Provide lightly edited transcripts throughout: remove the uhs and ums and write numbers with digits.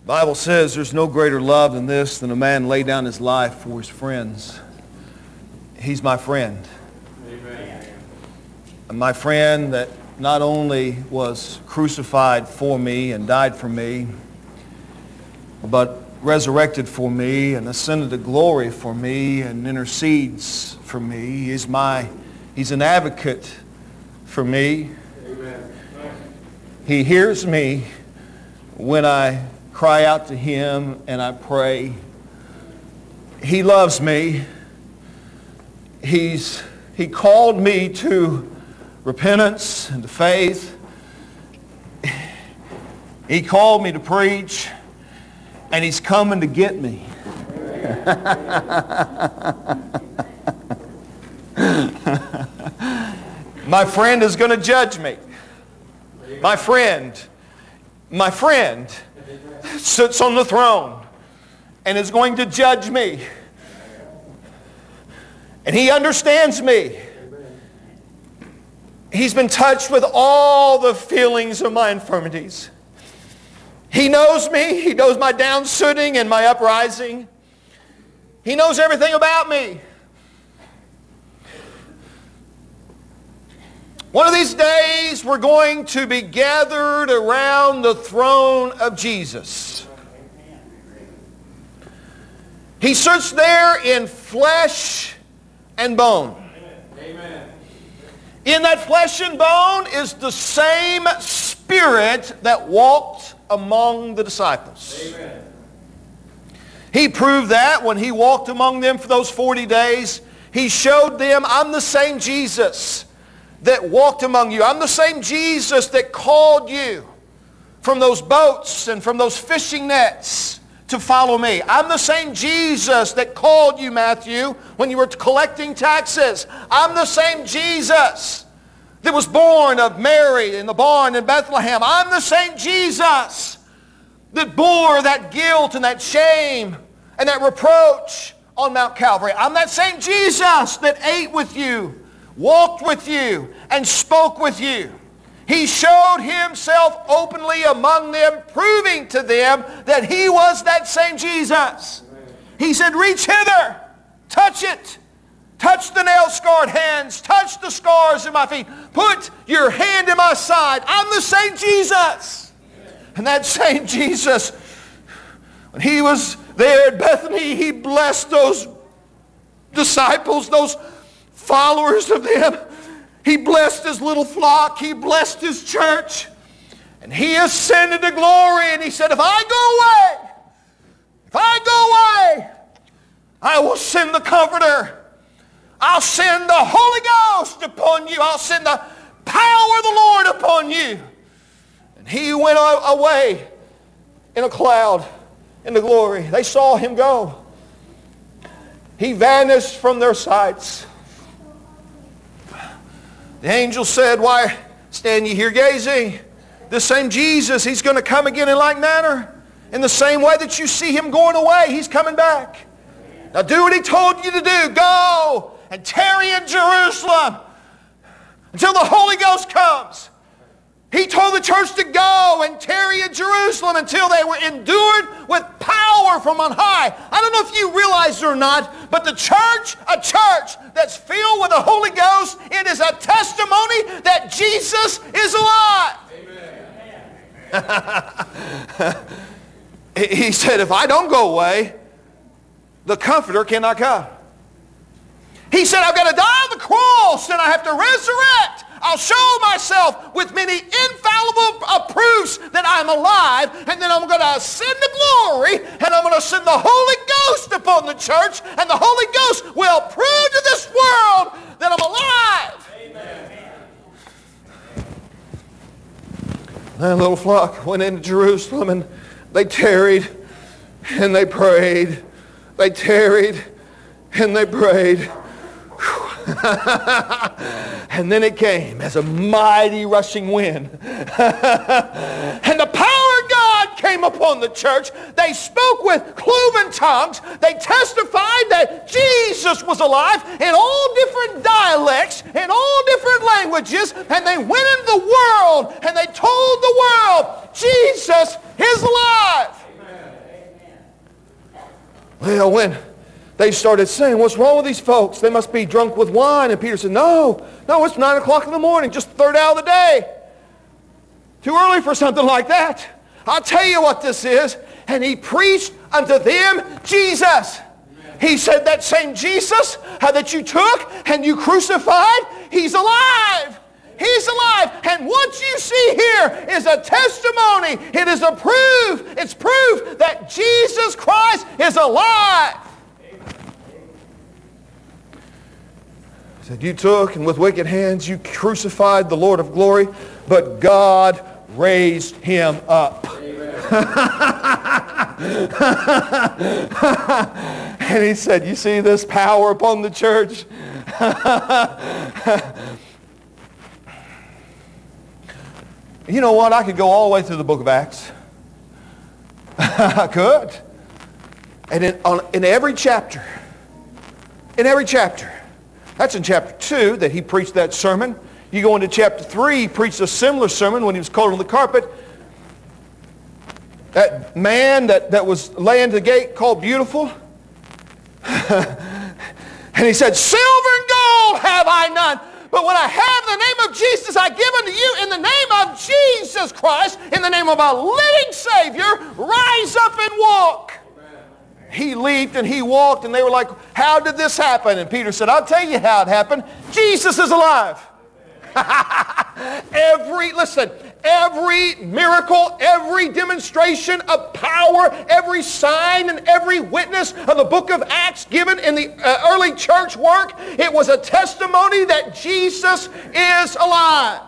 Bible says there's no greater love than this, than a man lay down his life for his friends. He's my friend. Amen. And my friend that not only was crucified for me and died for me, but resurrected for me and ascended to glory for me and intercedes for me. He's an advocate for me. Amen. He hears me when I cry out to Him and I pray. He loves me. He called me to repentance and to faith. He called me to preach, and He's coming to get me. My friend is going to judge me. My friend sits on the throne and is going to judge me. And He understands me. He's been touched with all the feelings of my infirmities. He knows me. He knows my downsitting and my uprising. He knows everything about me. One of these days we're going to be gathered around the throne of Jesus. He sits there in flesh and bone. Amen. In that flesh and bone is the same Spirit that walked among the disciples. Amen. He proved that when He walked among them for those 40 days. He showed them, I'm the same Jesus that walked among you. I'm the same Jesus that called you from those boats and from those fishing nets to follow me. I'm the same Jesus that called you, Matthew, when you were collecting taxes. I'm the same Jesus that was born of Mary in the barn in Bethlehem. I'm the same Jesus that bore that guilt and that shame and that reproach on Mount Calvary. I'm that same Jesus that ate with you, walked with you, and spoke with you. He showed Himself openly among them, proving to them that He was that same Jesus. He said, reach hither, touch it. Touch the nail-scarred hands. Touch the scars in my feet. Put your hand in my side. I'm the same Jesus. And that same Jesus, when He was there at Bethany, He blessed those disciples, those followers of them. He blessed His little flock. He blessed His church. And He ascended to glory. And He said, if I go away, I will send the Comforter. I'll send the Holy Ghost upon you. I'll send the power of the Lord upon you. And He went away in a cloud into glory. They saw Him go. He vanished from their sights. The angel said, why stand ye here gazing? This same Jesus, He's going to come again in like manner. In the same way that you see Him going away, He's coming back. Now do what He told you to do. Go and tarry in Jerusalem until the Holy Ghost comes. He told the church to go and tarry in Jerusalem until they were endured with power from on high. I don't know if you realize it or not, but the church, a church that's filled with the Holy Ghost, it is a testimony that Jesus is alive. Amen. He said, if I don't go away, the Comforter cannot come. He said, I've got to die on the cross and I have to resurrect. I'll show myself with many infallible proofs that I'm alive, and then I'm going to ascend to glory, and I'm going to send the Holy Ghost upon the church, and the Holy Ghost will prove to this world that I'm alive. Amen. That little flock went into Jerusalem, and they tarried, and they prayed. They tarried, and they prayed. And then it came as a mighty rushing wind. And the power of God came upon the church. They spoke with cloven tongues. They testified that Jesus was alive in all different dialects, in all different languages. And they went into the world and they told the world, Jesus is alive. Amen. Well, when they started saying, what's wrong with these folks? They must be drunk with wine. And Peter said, no, it's 9 o'clock in the morning, just the third hour of the day. Too early for something like that. I'll tell you what this is. And he preached unto them Jesus. He said that same Jesus that you took and you crucified, he's alive. He's alive. And what you see here is a testimony. It is a proof. It's proof that Jesus Christ is alive. He said, you took and with wicked hands you crucified the Lord of glory, but God raised him up. And he said, you see this power upon the church? You know what? I could go all the way through the book of Acts. I could. And in every chapter, that's in chapter 2 that he preached that sermon. You go into chapter 3, he preached a similar sermon when he was cold on the carpet. That man that was laying at the gate called Beautiful. And he said, silver and gold have I none, but what I have in the name of Jesus I give unto you. In the name of Jesus Christ, in the name of our living Savior, rise up and walk. He leaped and he walked, and they were like, how did this happen? And Peter said, I'll tell you how it happened. Jesus is alive. Every miracle, every demonstration of power, every sign and every witness of the book of Acts given in the early church work, it was a testimony that Jesus is alive.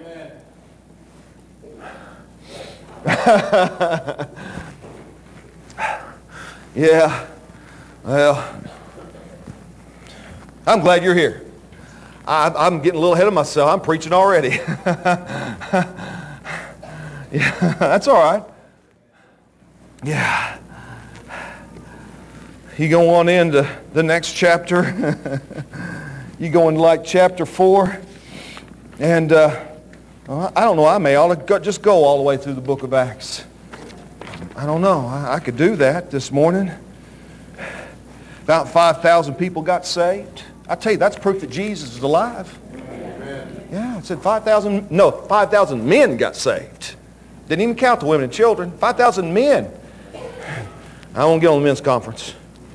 Yeah, well, I'm glad you're here. I'm getting a little ahead of myself. I'm preaching already. Yeah, that's all right. Yeah. You go on into the next chapter. You go into like chapter 4. And I don't know, I ought to just go all the way through the book of Acts. I don't know. I could do that this morning. About 5,000 people got saved. I tell you, that's proof that Jesus is alive. Amen. Yeah, it said 5,000 men got saved. Didn't even count the women and children. 5,000 men. I won't get on the men's conference.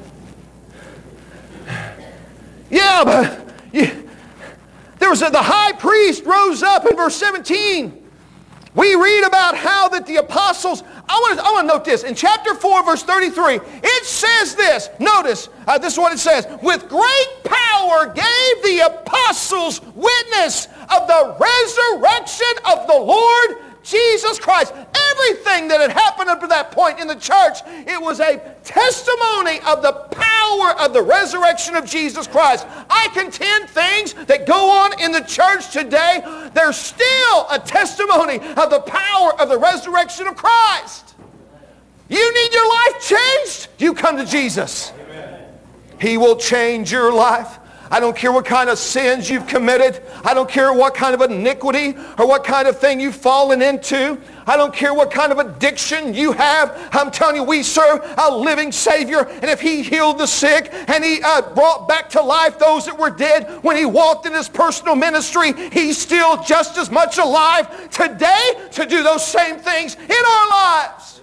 Yeah, but there was the high priest rose up in verse 17. We read about how that the apostles, I want to note this. In chapter 4, verse 33, it says this. Notice, this is what it says. With great power gave the apostles witness of the resurrection of the Lord Jesus Christ. Everything that had happened up to that point in the church, it was a testimony of the power of the resurrection of Jesus Christ. I contend things that go on in the church today, there's still a testimony of the power of the resurrection of Christ. You need your life changed? You come to Jesus. Amen. He will change your life. I don't care what kind of sins you've committed. I don't care what kind of iniquity or what kind of thing you've fallen into. I don't care what kind of addiction you have. I'm telling you, we serve a living Savior. And if He healed the sick and He brought back to life those that were dead when He walked in His personal ministry, He's still just as much alive today to do those same things in our lives.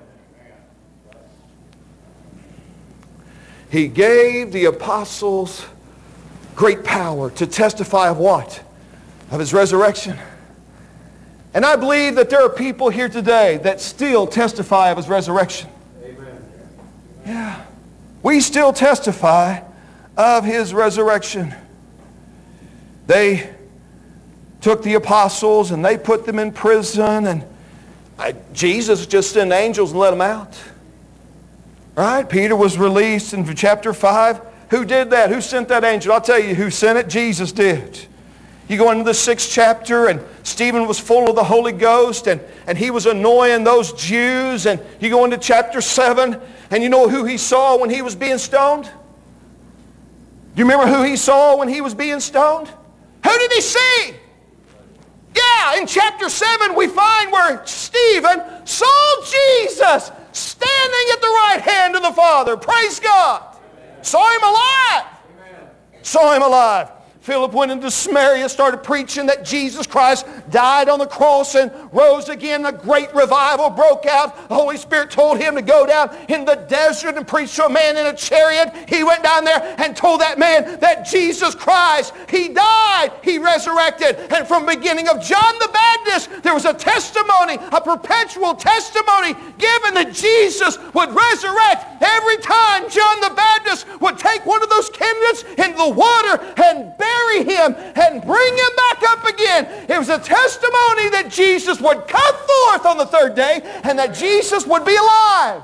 He gave the apostles great power to testify of what? Of His resurrection. And I believe that there are people here today that still testify of His resurrection. Amen. Yeah. We still testify of His resurrection. They took the apostles and they put them in prison, and Jesus just sent angels and let them out. Right? Peter was released in chapter 5. Who did that? Who sent that angel? I'll tell you who sent it. Jesus did. You go into the 6th chapter, and Stephen was full of the Holy Ghost, and he was annoying those Jews. And you go into chapter 7, and you know who he saw when he was being stoned? Do you remember who he saw when he was being stoned? Who did he see? Yeah, in chapter 7 we find where Stephen saw Jesus standing at the the right hand of the Father. Praise God. Saw him alive. Saw him alive. Philip went into Samaria, started preaching that Jesus Christ died on the cross and rose again. A great revival broke out. The Holy Spirit told him to go down in the desert and preach to a man in a chariot. He went down there and told that man that Jesus Christ, He died, He resurrected. And from the beginning of John the Baptist, there was a testimony, a perpetual testimony given that Jesus would resurrect. Every time John the Baptist would take one of those candidates into the water and bury him and bring him back up again. It was a testimony that Jesus would come forth on the third day and that Jesus would be alive.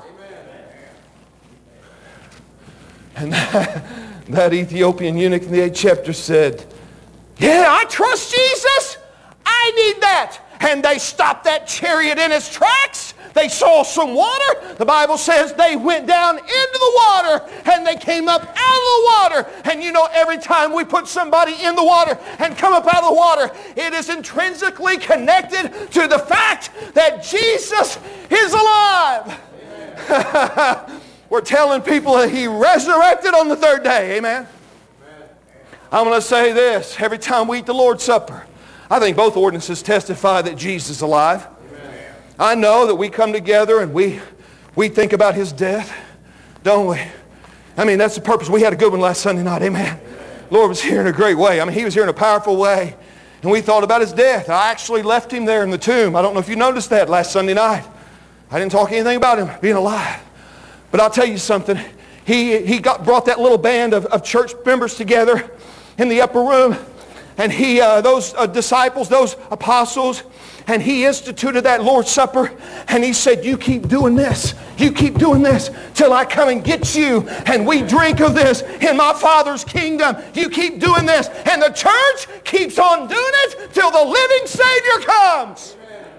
Amen. And that Ethiopian eunuch in the 8th chapter said, yeah, I trust Jesus. I need that. And they stopped that chariot in its tracks. They saw some water. The Bible says they went down into the water and they came up out of the water. And you know, every time we put somebody in the water and come up out of the water, it is intrinsically connected to the fact that Jesus is alive. We're telling people that He resurrected on the third day. Amen. I'm going to say this. Every time we eat the Lord's Supper, I think both ordinances testify that Jesus is alive. I know that we come together and we think about His death, don't we? I mean, that's the purpose. We had a good one last Sunday night, amen. Lord was here in a great way. I mean, He was here in a powerful way. And we thought about His death. I actually left Him there in the tomb. I don't know if you noticed that last Sunday night. I didn't talk anything about Him being alive. But I'll tell you something. He brought that little band of church members together in the upper room. And those disciples, those apostles, and He instituted that Lord's Supper, and He said, you keep doing this. You keep doing this till I come and get you, and we drink of this in my Father's kingdom. You keep doing this. And the church keeps on doing it till the living Savior comes.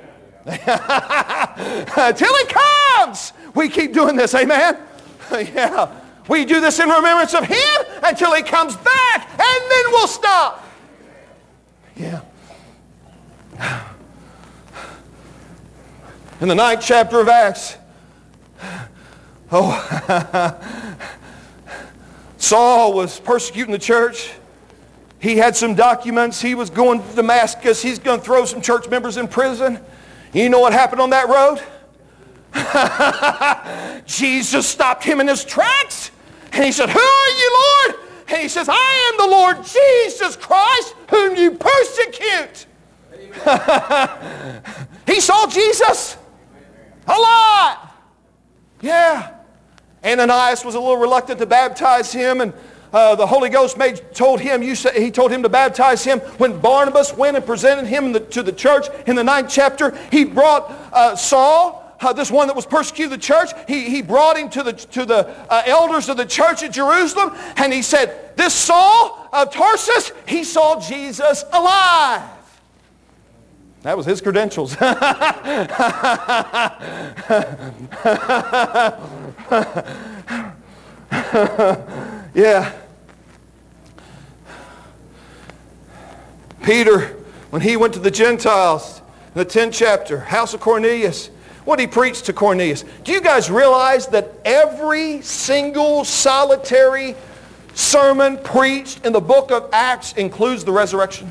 Till He comes, we keep doing this. Amen? Yeah. We do this in remembrance of Him until He comes back, and then we'll stop. Yeah. In the 9th chapter of Acts, Saul was persecuting the church. He had some documents. He was going to Damascus. He's going to throw some church members in prison. You know what happened on that road? Jesus stopped him in his tracks. And He said, who are you, Lord? And He says, I am the Lord Jesus Christ whom you persecute. He saw Jesus alive. Yeah. Ananias was a little reluctant to baptize him, and the Holy Ghost told him to baptize him. When Barnabas went and presented him to the church in the 9th chapter, he brought Saul, this one that was persecuting the church, he brought him to the elders of the church at Jerusalem, and he said, this Saul of Tarsus, he saw Jesus alive. That was his credentials. Yeah. Peter, when he went to the Gentiles in the 10th chapter, house of Cornelius, what did he preach to Cornelius? Do you guys realize that every single solitary sermon preached in the book of Acts includes the resurrection?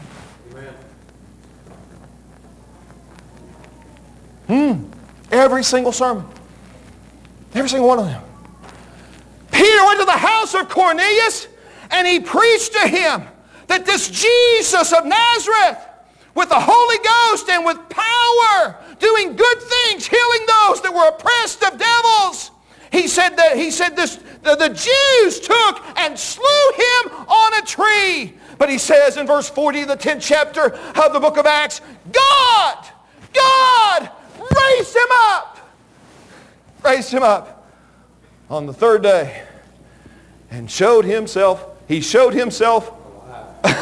Every single sermon. Every single one of them. Peter went to the house of Cornelius and he preached to him that this Jesus of Nazareth, with the Holy Ghost and with power, doing good things, healing those that were oppressed of devils. He said the Jews took and slew him on a tree. But he says in verse 40 of the 10th chapter of the book of Acts, God raised him up. Raised him up on the third day and showed himself. He showed himself. And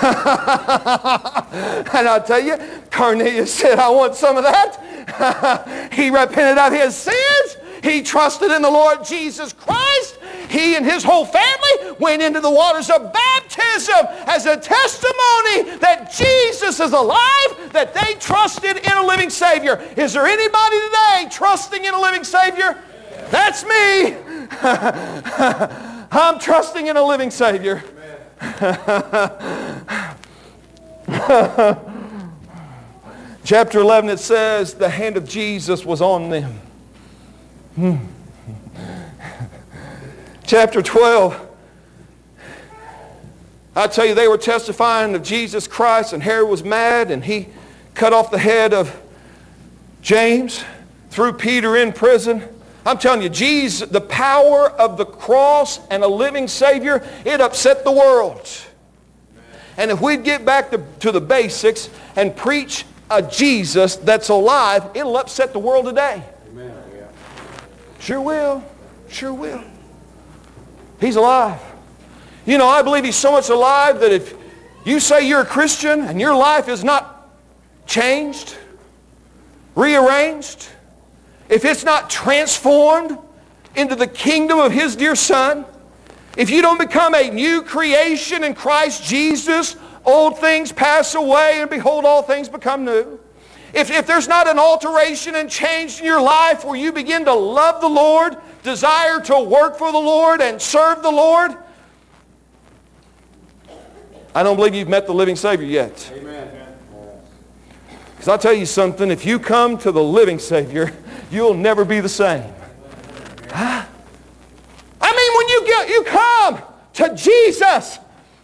I'll tell you, Cornelius said, I want some of that. He repented of his sins. He trusted in the Lord Jesus Christ. He and his whole family went into the waters of baptism as a testimony that Jesus is alive, that they trusted in a living Savior. Is there anybody today trusting in a living Savior? That's me. I'm trusting in a living Savior. Chapter 11, it says, the hand of Jesus was on them. Chapter 12, I tell you, they were testifying of Jesus Christ, and Herod was mad, and he cut off the head of James, threw Peter in prison. I'm telling you, Jesus, the power of the cross and a living Savior, it upset the world. And if we'd get back to the basics and preach a Jesus that's alive, it'll upset the world today. Amen. Sure will. Sure will. He's alive. You know, I believe He's so much alive that if you say you're a Christian and your life is not changed, rearranged, if it's not transformed into the kingdom of His dear Son, if you don't become a new creation in Christ Jesus, old things pass away and behold, all things become new. If there's not an alteration and change in your life where you begin to love the Lord, desire to work for the Lord and serve the Lord, I don't believe you've met the living Savior yet. Amen. Because I'll tell you something, if you come to the living Savior, you'll never be the same. Huh? I mean, when you come to Jesus,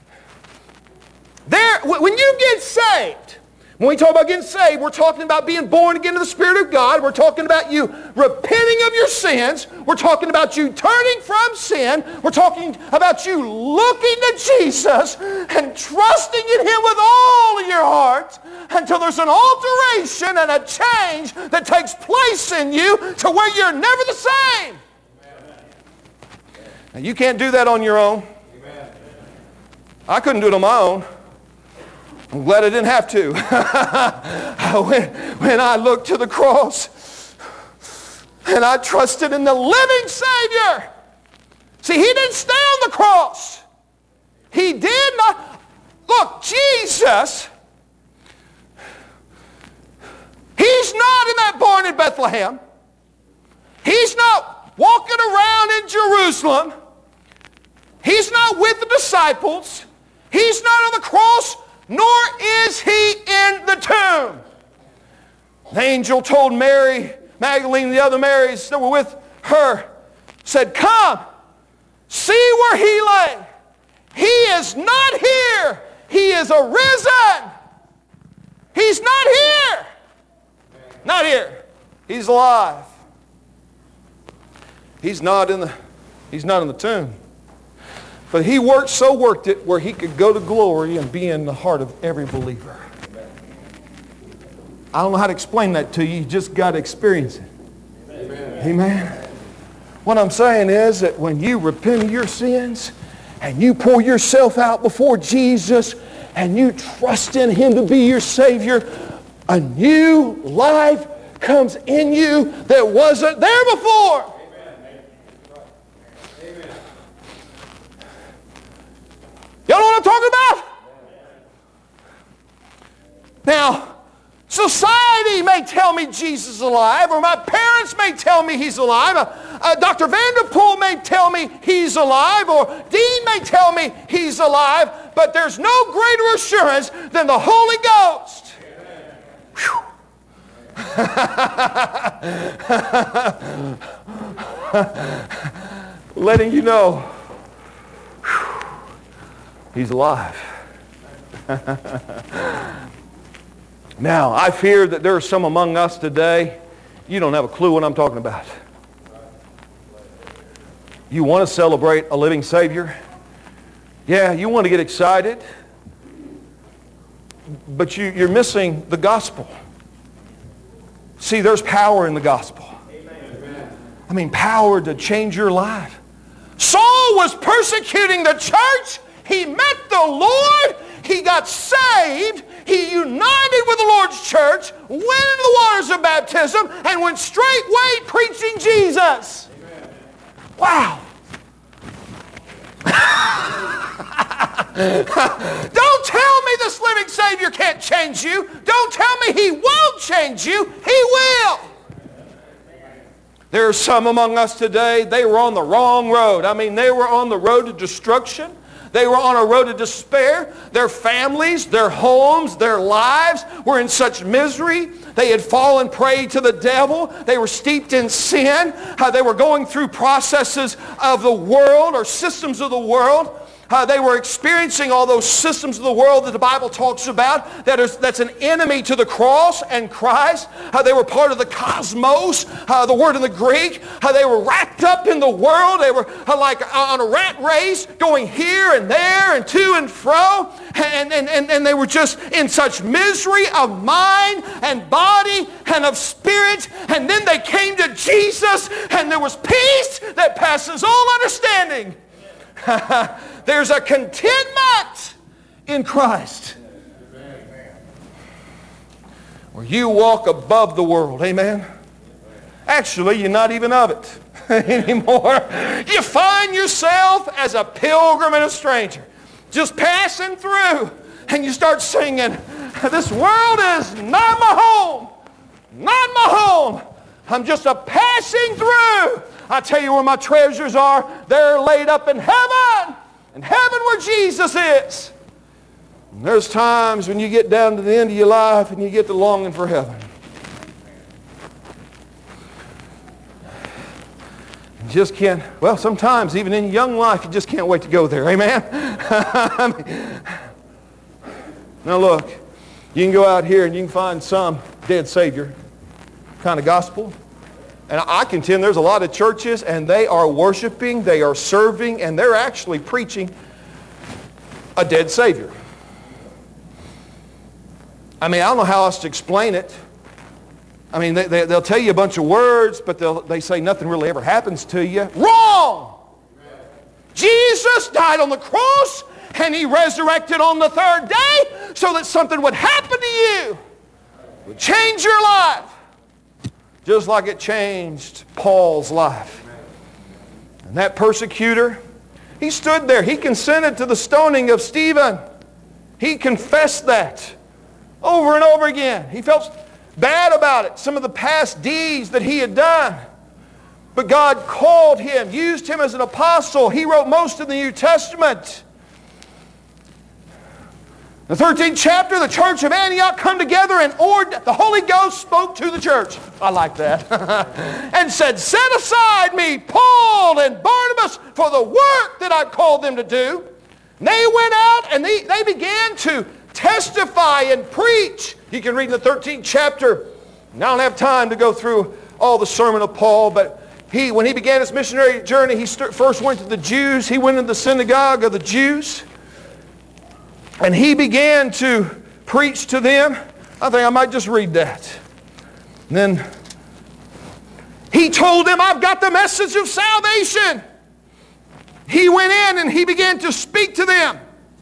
when you get saved, when we talk about getting saved, we're talking about being born again to the Spirit of God. We're talking about you repenting of your sins. We're talking about you turning from sin. We're talking about you looking to Jesus and trusting in Him with all of your heart until there's an alteration and a change that takes place in you to where you're never the same. Now, you can't do that on your own. I couldn't do it on my own. I'm glad I didn't have to. when I looked to the cross and I trusted in the living Savior. See, He didn't stay on the cross. He did not. Look, Jesus, He's not in that born in Bethlehem. He's not walking around in Jerusalem. He's not with the disciples. He's not on the cross, nor is He in the tomb. The angel told Mary, Magdalene, the other Marys that were with her, said, come, see where He lay. He is not here. He is arisen. He's not here. Not here. He's alive. He's not in the tomb. But He worked it where He could go to glory and be in the heart of every believer. I don't know how to explain that to you. You just got to experience it. Amen. Amen. What I'm saying is that when you repent of your sins and you pour yourself out before Jesus and you trust in Him to be your Savior, a new life comes in you that wasn't there before. Y'all know what I'm talking about? Now, society may tell me Jesus is alive, or my parents may tell me He's alive. Dr. Vanderpool may tell me He's alive, or Dean may tell me He's alive, but there's no greater assurance than the Holy Ghost. Letting you know He's alive. Now, I fear that there are some among us today, you don't have a clue what I'm talking about. You want to celebrate a living Savior. Yeah, you want to get excited. But you're missing the gospel. See, there's power in the gospel. I mean, power to change your life. Saul was persecuting the church. He met the Lord. He got saved. He united with the Lord's church, went into the waters of baptism, and went straightway preaching Jesus. Amen. Wow. Don't tell me this living Savior can't change you. Don't tell me He won't change you. He will. There are some among us today, they were on the wrong road. I mean, they were on the road to destruction. They were on a road to despair. Their families, their homes, their lives were in such misery. They had fallen prey to the devil. They were steeped in sin. They were going through processes of the world or systems of the world. They were experiencing all those systems of the world that the Bible talks about that's an enemy to the cross and Christ. They were part of the cosmos, the word in the Greek. They were wrapped up in the world. They were like on a rat race, going here and there and to and fro. And they were just in such misery of mind and body and of spirit. And then they came to Jesus, and there was peace that passes all understanding. There's a contentment in Christ where you walk above the world. Amen. Actually, you're not even of it anymore. You find yourself as a pilgrim and a stranger, just passing through, and you start singing, this world is not my home, not my home. I'm just a passing through. I tell you where my treasures are. They're laid up in heaven. In heaven where Jesus is. And there's times when you get down to the end of your life and you get to longing for heaven. You just can't, well, sometimes even in young life you just can't wait to go there. Amen? Now look, you can go out here and you can find some dead Savior kind of gospel. And I contend there's a lot of churches, and they are worshiping, they are serving, and they're actually preaching a dead Savior. I mean, I don't know how else to explain it. I mean, they'll tell you a bunch of words, but they say nothing really ever happens to you. Wrong! Jesus died on the cross, and He resurrected on the third day so that something would happen to you. It would change your life. Just like it changed Paul's life. And that persecutor, he stood there. He consented to the stoning of Stephen. He confessed that over and over again. He felt bad about it, some of the past deeds that he had done. But God called him, used him as an apostle. He wrote most of the New Testament. The 13th chapter, the church of Antioch come together and the Holy Ghost spoke to the church. I like that. And said, set aside me, Paul and Barnabas, for the work that I've called them to do. And they went out and they began to testify and preach. You can read in the 13th chapter. I don't have time to go through all the sermon of Paul, but when he began his missionary journey, he first went to the Jews. He went into the synagogue of the Jews. And he began to preach to them. I think I might just read that. And then he told them, I've got the message of salvation. He went in and he began to speak to them.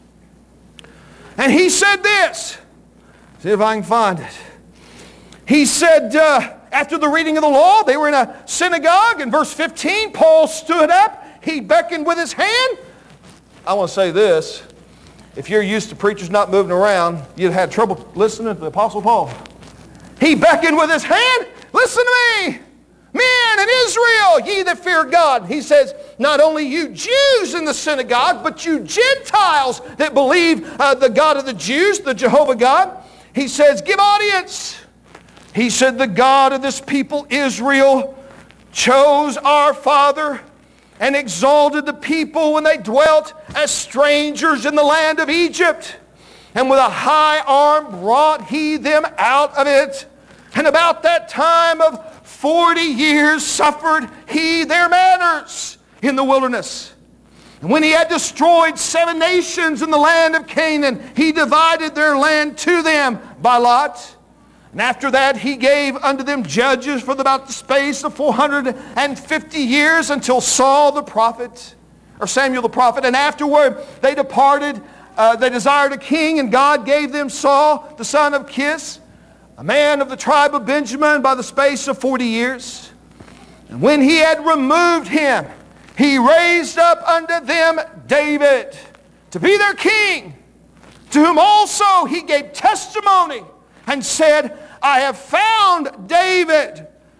And he said this. See if I can find it. He said, after the reading of the law, they were in a synagogue. In verse 15, Paul stood up. He beckoned with his hand. I want to say this. If you're used to preachers not moving around, you'd have had trouble listening to the Apostle Paul. He beckoned with his hand. Listen to me, men in Israel, ye that fear God. He says, not only you Jews in the synagogue, but you Gentiles that believe the God of the Jews, the Jehovah God. He says, give audience. He said, the God of this people, Israel, chose our father and exalted the people when they dwelt as strangers in the land of Egypt. And with a high arm brought he them out of it. And about that time of 40 years suffered he their manners in the wilderness. And when he had destroyed 7 nations in the land of Canaan, he divided their land to them by lot. And after that he gave unto them judges for about the space of 450 years until Samuel the prophet. And afterward they departed. They desired a king, and God gave them Saul, the son of Kish, a man of the tribe of Benjamin, by the space of 40 years. And when he had removed him, he raised up unto them David to be their king, to whom also he gave testimony and said, I have found David,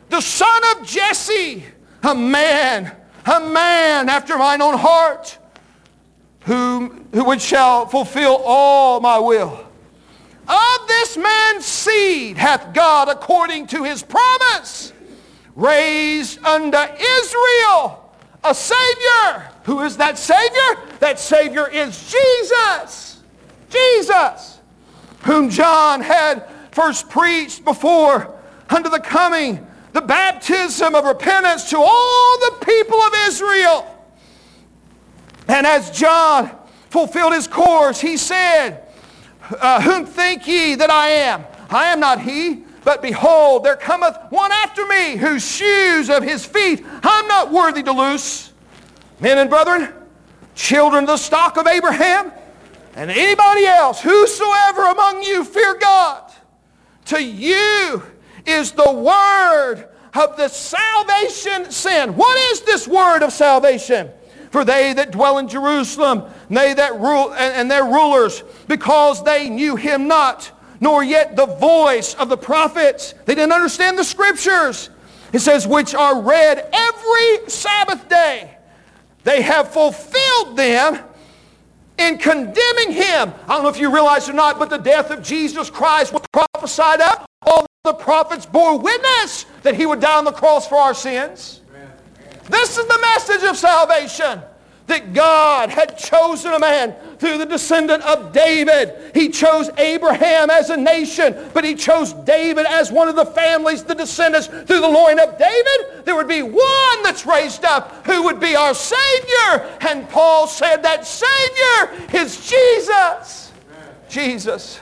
the son of Jesse, a man after mine own heart, who shall fulfill all my will. Of this man's seed hath God, according to his promise, raised unto Israel a Savior. Who is that Savior? That Savior is Jesus. Jesus, whom John had first preached before unto the coming, the baptism of repentance to all the people of Israel. And as John fulfilled his course, he said, whom think ye that I am? I am not he, but behold, there cometh one after me, whose shoes of his feet I'm not worthy to loose. Men and brethren, children of the stock of Abraham, and anybody else, whosoever among you fear God, to you is the word of the salvation sent. What is this word of salvation? For they that dwell in Jerusalem, they that rule, and their rulers, because they knew him not, nor yet the voice of the prophets. They didn't understand the scriptures. It says, which are read every Sabbath day. They have fulfilled them in condemning him. I don't know if you realize or not, but the death of Jesus Christ was prophesied of. All the prophets bore witness that he would die on the cross for our sins. This is the message of salvation, that God had chosen a man through the descendant of David. He chose Abraham as a nation, but he chose David as one of the families, the descendants through the loin of David. There would be one that's raised up who would be our Savior. And Paul said that Savior is Jesus. Jesus.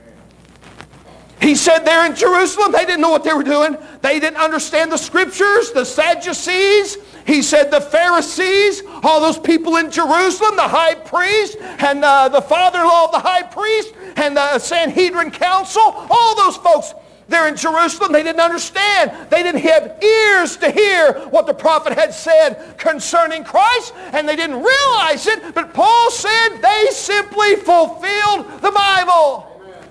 He said there in Jerusalem, they didn't know what they were doing. They didn't understand the scriptures, the Sadducees. He said the Pharisees, all those people in Jerusalem, the high priest, and the father-in-law of the high priest, and the Sanhedrin council, all those folks there in Jerusalem, they didn't understand. They didn't have ears to hear what the prophet had said concerning Christ, and they didn't realize it, but Paul said they simply fulfilled the Bible.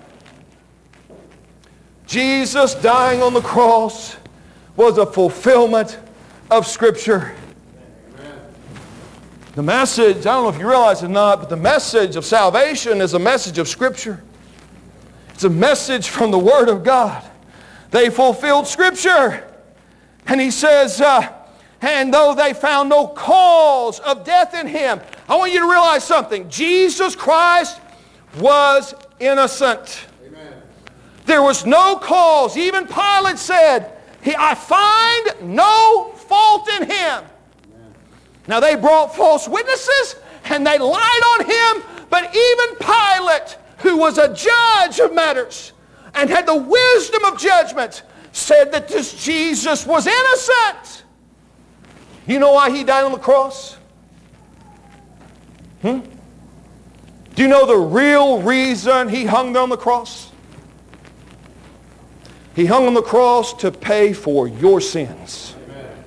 Jesus dying on the cross was a fulfillment of Scripture. Amen. The message, I don't know if you realize it or not, but the message of salvation is a message of Scripture. It's a message from the Word of God. They fulfilled Scripture. And he says, and though they found no cause of death in him. I want you to realize something. Jesus Christ was innocent. There was no cause. Even Pilate said, I find no fault in him. Now they brought false witnesses and they lied on him, but even Pilate, who was a judge of matters and had the wisdom of judgment, said that this Jesus was innocent. You know why he died on the cross? Do you know the real reason he hung there on the cross? He hung on the cross to pay for your sins. Amen.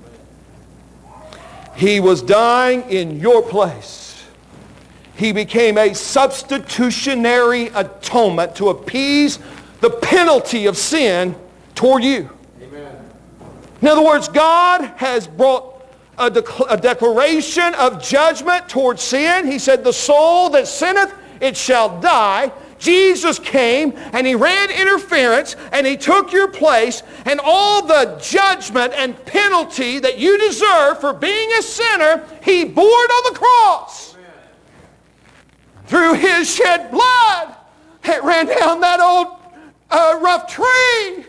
He was dying in your place. He became a substitutionary atonement to appease the penalty of sin toward you. Amen. In other words, God has brought a declaration of judgment toward sin. He said, the soul that sinneth, it shall die. Jesus came and he ran interference and he took your place, and all the judgment and penalty that you deserve for being a sinner, he bore it on the cross. Amen. Through his shed blood, it ran down that old rough tree.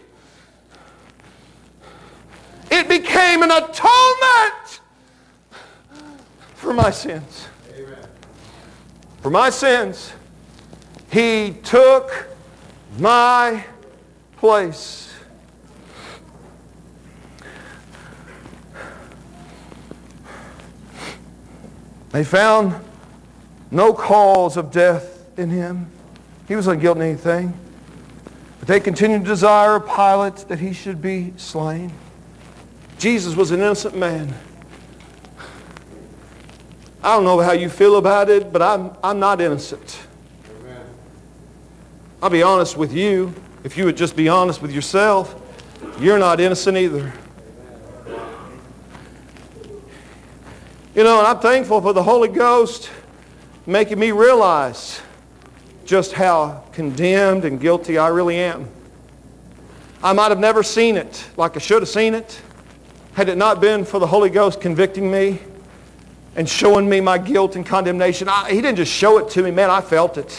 It became an atonement for my sins. Amen. For my sins. He took my place. They found no cause of death in him. He was unguilty of anything. But they continued to desire of Pilate that he should be slain. Jesus was an innocent man. I don't know how you feel about it, but I'm not innocent. I'll be honest with you, if you would just be honest with yourself. You're not innocent either. You know, and I'm thankful for the Holy Ghost making me realize just how condemned and guilty I really am. I might have never seen it like I should have seen it had it not been for the Holy Ghost convicting me and showing me my guilt and condemnation. He didn't just show it to me, man, I felt it.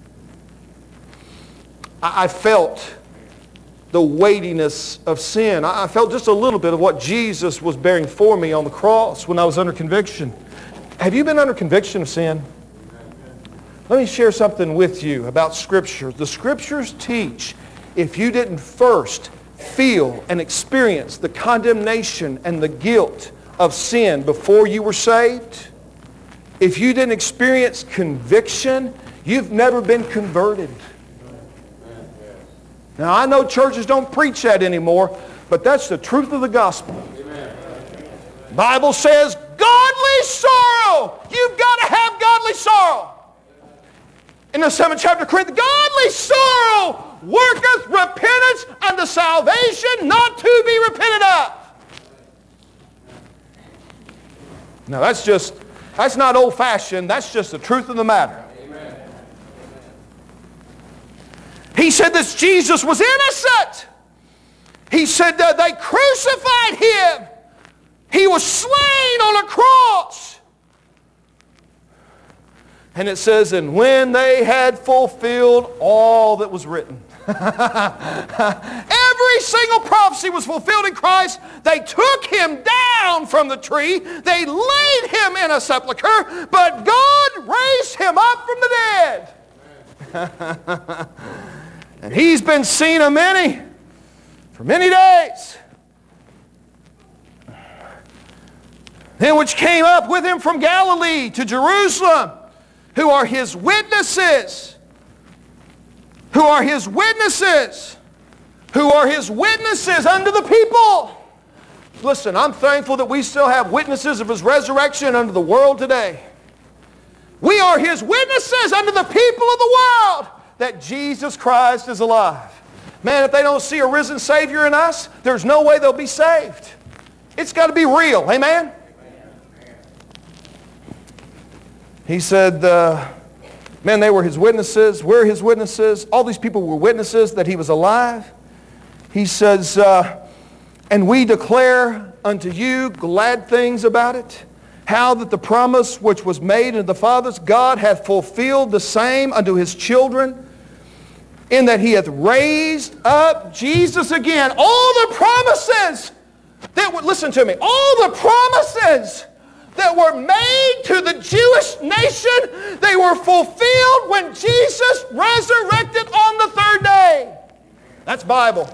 I felt the weightiness of sin. I felt just a little bit of what Jesus was bearing for me on the cross when I was under conviction. Have you been under conviction of sin? Let me share something with you about Scripture. The Scriptures teach if you didn't first feel and experience the condemnation and the guilt of sin before you were saved, if you didn't experience conviction, you've never been converted. Now, I know churches don't preach that anymore, but that's the truth of the gospel. The Bible says, godly sorrow. You've got to have godly sorrow. In the 7th chapter of Corinthians, godly sorrow worketh repentance unto salvation, not to be repented of. Now, that's not old-fashioned. That's just the truth of the matter. He said that Jesus was innocent. He said that they crucified him. He was slain on a cross. And it says, and when they had fulfilled all that was written. Every single prophecy was fulfilled in Christ. They took him down from the tree. They laid him in a sepulcher. But God raised him up from the dead. And he's been seen of many for many days. Then which came up with him from Galilee to Jerusalem, who are his witnesses. Who are his witnesses. Who are his witnesses unto the people. Listen, I'm thankful that we still have witnesses of his resurrection unto the world today. We are his witnesses unto the people of the world that Jesus Christ is alive. Man, if they don't see a risen Savior in us, there's no way they'll be saved. It's got to be real. Amen? He said, man, they were his witnesses. We're his witnesses. All these people were witnesses that he was alive. He says, and we declare unto you glad things about it, how that the promise which was made unto the fathers, God hath fulfilled the same unto his children, in that he hath raised up Jesus again. All the promises that were, listen to me, all the promises that were made to the Jewish nation, they were fulfilled when Jesus resurrected on the third day. That's Bible.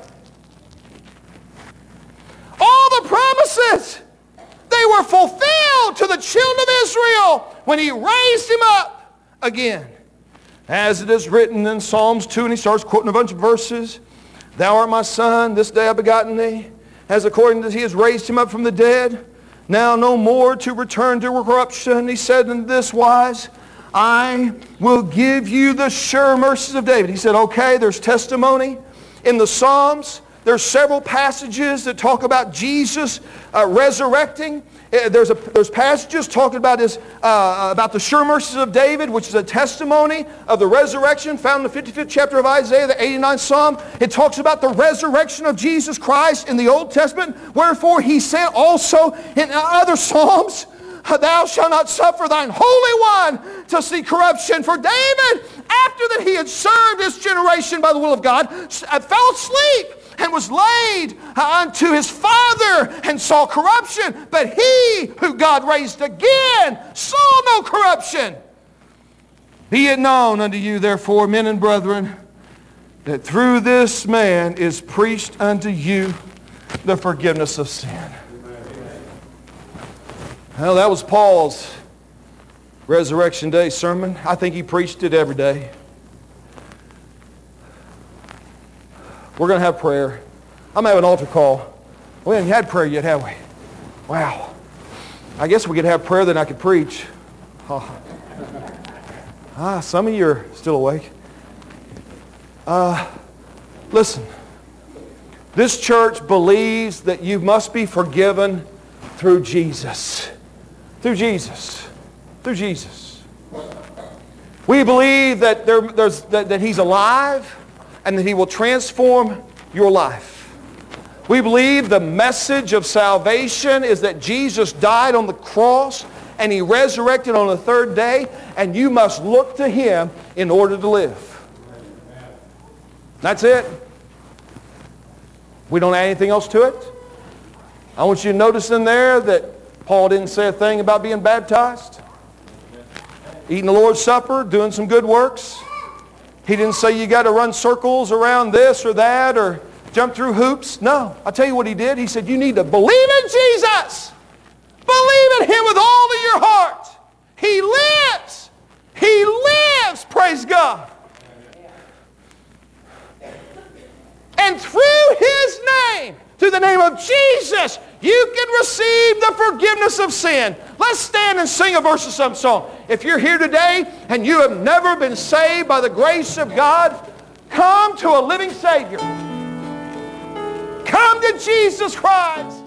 All the promises, they were fulfilled to the children of Israel when he raised him up again. As it is written in Psalms 2, and he starts quoting a bunch of verses. Thou art my son, this day I have begotten thee. As according as he has raised him up from the dead, now no more to return to corruption. He said in this wise, I will give you the sure mercies of David. He said, okay, there's testimony in the Psalms. There's several passages that talk about Jesus resurrecting. There's passages talking about the sure mercies of David, which is a testimony of the resurrection found in the 55th chapter of Isaiah, the 89th Psalm. It talks about the resurrection of Jesus Christ in the Old Testament. Wherefore he said also in other Psalms, thou shalt not suffer thine Holy One to see corruption. For David, after that he had served his generation by the will of God, fell asleep and was laid unto his father and saw corruption. But he who God raised again saw no corruption. Be it known unto you, therefore, men and brethren, that through this man is preached unto you the forgiveness of sin. Well, that was Paul's Resurrection Day sermon. I think he preached it every day. We're going to have prayer. I'm going to have an altar call. We haven't had prayer yet, have we? Wow. I guess we could have prayer, then I could preach. Some of you are still awake. Listen. This church believes that you must be forgiven through Jesus. Through Jesus. Through Jesus. We believe that that He's alive and that He will transform your life. We believe the message of salvation is that Jesus died on the cross and He resurrected on the third day, and you must look to Him in order to live. That's it. We don't add anything else to it. I want you to notice in there that Paul didn't say a thing about being baptized, eating the Lord's Supper, doing some good works. He didn't say you got to run circles around this or that or jump through hoops. No. I'll tell you what he did. He said you need to believe in Jesus. Believe in Him with all of your heart. He lives. He lives. Praise God. And through His name, through the name of Jesus, you can receive the forgiveness of sin. Let's stand and sing a verse of some song. If you're here today and you have never been saved by the grace of God, come to a living Savior. Come to Jesus Christ.